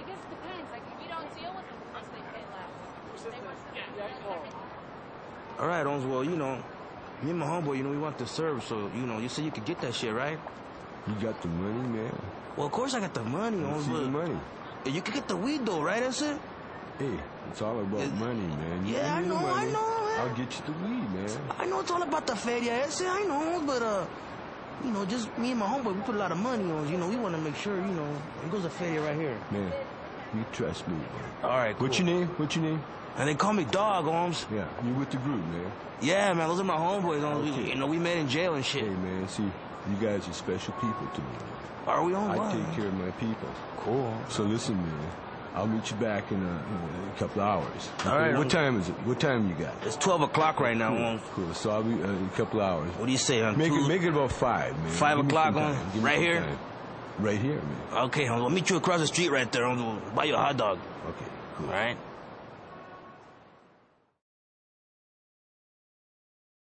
guess it depends. Like, if you don't deal with them first, they pay less. They want All right, Holmes. Well, you know, me and my homeboy, you know, we want to serve, so, you know, you said you could get that shit, right? You got the money, man? Well, of course I got the money, Let's Holmes, see but the money. you could get the weed, though, right? That's it? Hey, it's all about money, man. Yeah, I know, man. I'll get you the weed, man. I know it's all about the feria, ese, I know, but, you know, just me and my homeboy, we put a lot of money on, you know, we want to make sure, you know, it goes to feria right here. Man, you trust me, man. All right, cool. What's your name? What's your name? And they call me Dog, Holmes. Yeah, you with the group, man. Yeah, man, those are my homeboys, Holmes. Okay. You know, we met in jail and shit. Hey, man, see, you guys are special people to me, man. Are we on? I take care of my people. Cool. So listen, man, I'll meet you back in a couple of hours. All right. What time is it? What time you got? It's 12 o'clock right now, Holmes. Cool. So I'll be in a couple of hours. What do you say, Make it about 5, man. 5 o'clock on right here? Time. Right here, man. Okay, Holmes. I'll meet you across the street right there, Holmes. We'll buy you a hot dog. Okay, cool. All right?